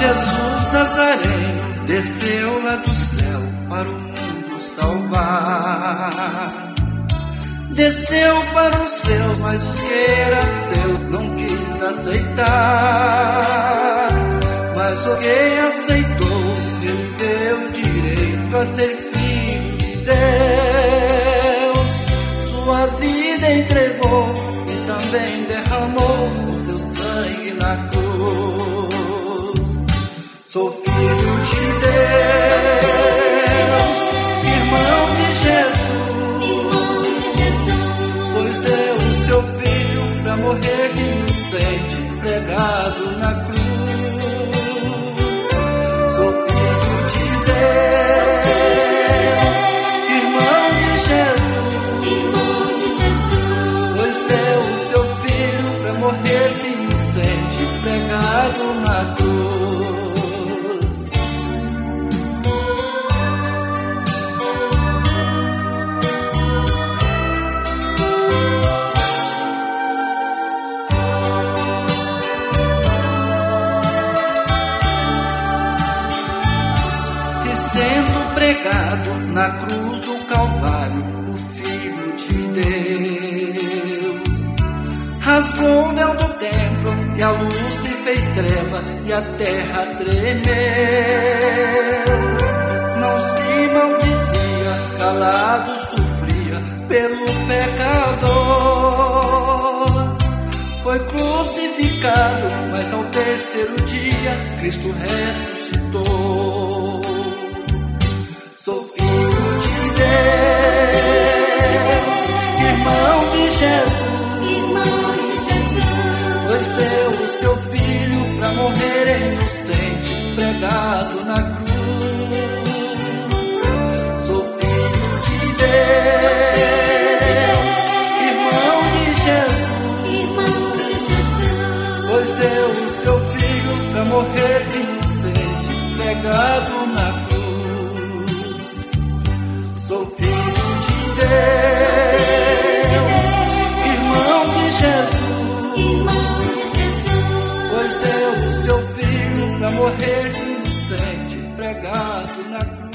Jesus Nazareno desceu lá do céu para o mundo salvar. Desceu para os seus, mas os que eram seus não quis aceitar. Mas o que aceitou, ele deu direito a ser filho de Deus. Sua vida entregou e também derramou o seu sangue na cruz. Sou filho de Deus, irmão de Jesus, pois deu o seu filho pra morrer inocente, pregado na cruz. Sou filho de Deus, irmão de Jesus, pois deu o seu filho pra morrer inocente, pregado na cruz. Pregado na cruz do Calvário, o Filho de Deus rasgou o véu do templo e a luz se fez treva e a terra tremeu. Não se maldizia, calado sofria pelo pecador. Foi crucificado, mas ao terceiro dia Cristo ressuscitou. Sou filho de Deus, irmão de Jesus, pois deu o seu filho pra morrer inocente, pregado na cruz. Sou filho de Deus, irmão de Jesus, pois deu o seu filho pra morrer inocente, pregado na cruz. Sou filho de Deus, irmão de Jesus, pois deu o seu filho pra morrer inocente, pregado na cruz.